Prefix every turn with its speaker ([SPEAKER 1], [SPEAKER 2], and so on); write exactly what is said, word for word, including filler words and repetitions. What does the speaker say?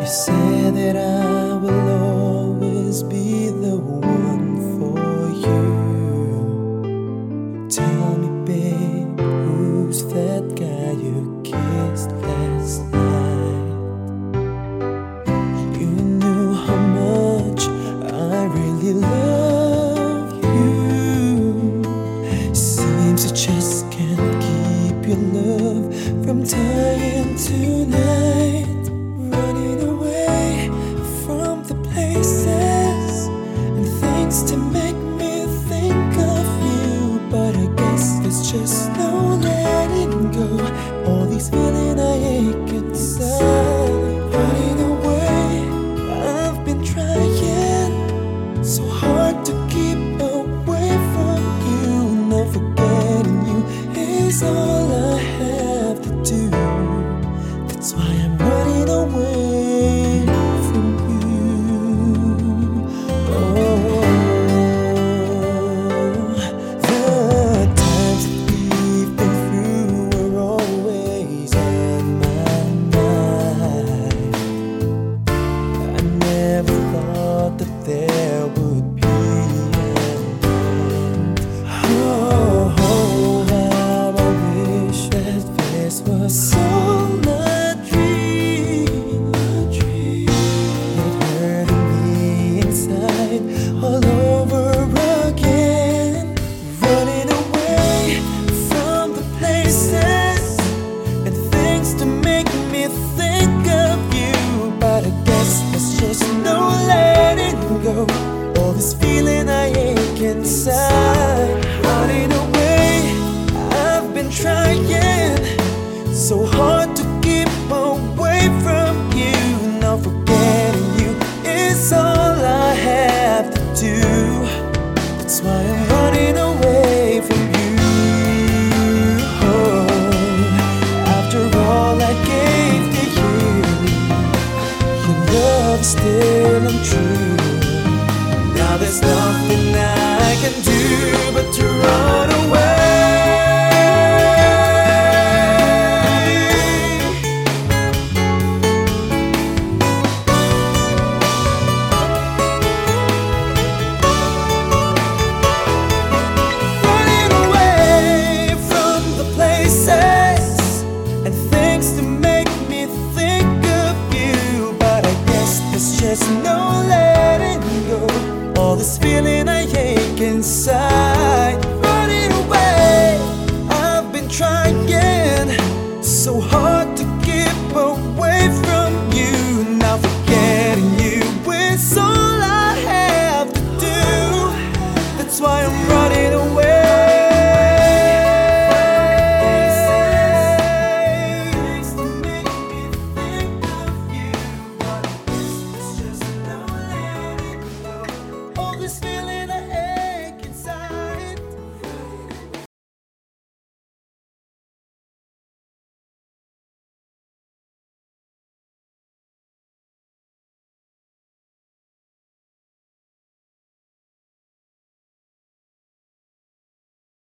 [SPEAKER 1] You said that I will always be the one for you. Tell me, babe, who's that guy you kissed last night? You knew how much I really love you. Seems you just can't keep your love from dying tonight. Running away from the places and things to make me think of you, but I guess there's just no letting go. All these feelings I ache inside. Running away, I've been trying so hard to keep away from you. Now forgetting you is all I have to do. That's why I'm running away from you. Oh, the times that we've been through were always on my mind. I never thought that there would be an end. Oh, how I wish that this was all I dreamed. It hurting me inside all over again. Running away from the places and things to make me think of you, but I guess there's just no letting go. All this feeling I ache inside. Running away, I've been trying so hard to keep away from you. Now forgetting you is all I have to do. That's why I'm running away from you. Oh, after all I gave to you, your love is still untrue. Now there's nothing I can do but to run away.